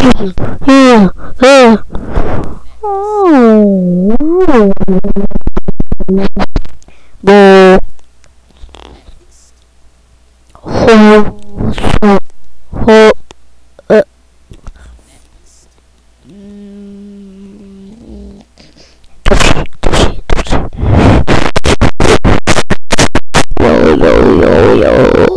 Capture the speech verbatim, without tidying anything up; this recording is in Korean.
응, 응. 뭐, 호수, 호, 에, 음, 도시, 도시, 도시. 요요요요.